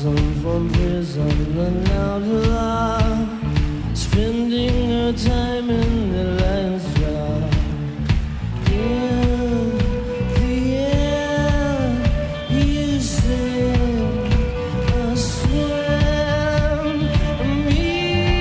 Ransom from prison and now to law, spending her time in the lion's jaw. In the air you sing a swim me.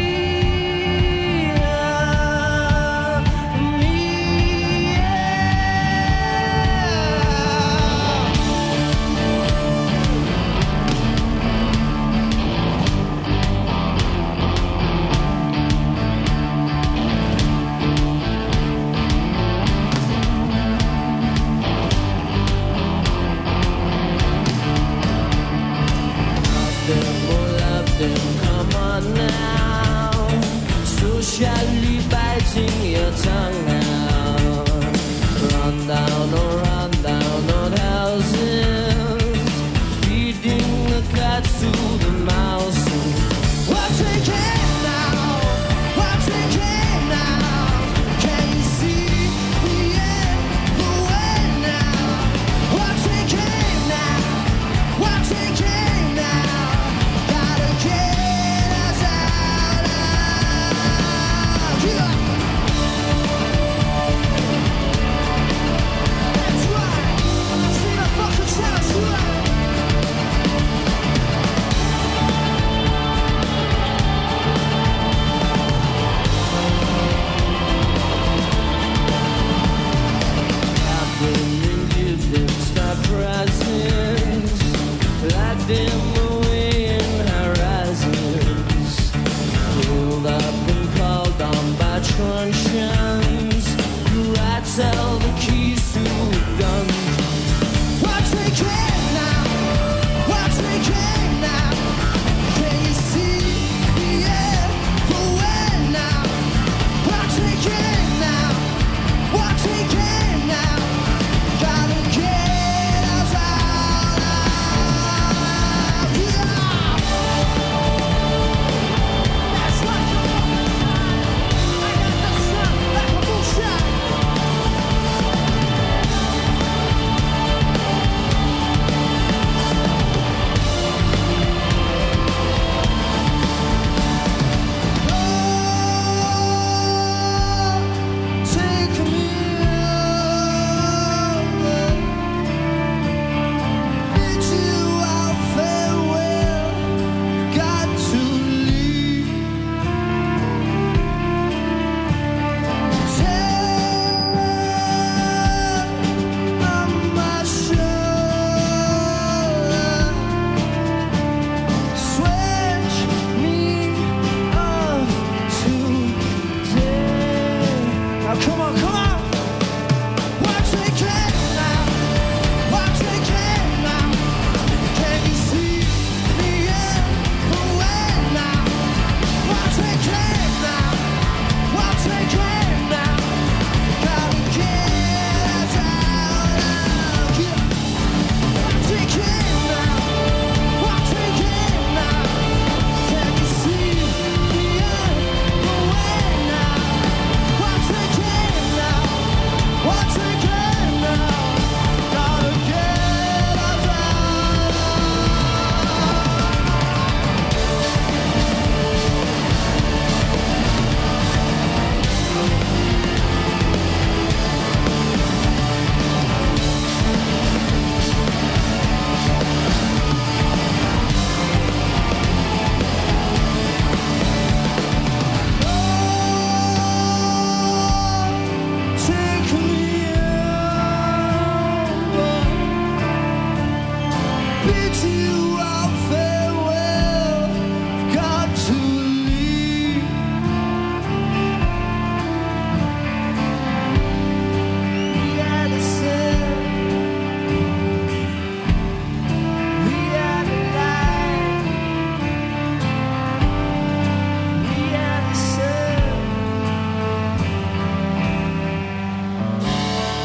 Come on now, socially biting your tongue now. Run down on houses, feeding the cats to the mouses. Well, take it now, well, take it now. Can you see the end, the way now? Well, take it now, well, take it now. Like them away in horizons, pulled up and called on by truncheons, who I tell the keys to the dungeon. Well, take it now, well, take it now. Can you see the end, the way now? Well, take it now, well, take it now. Gotta get us out.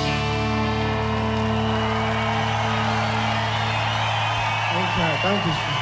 Dankeschön.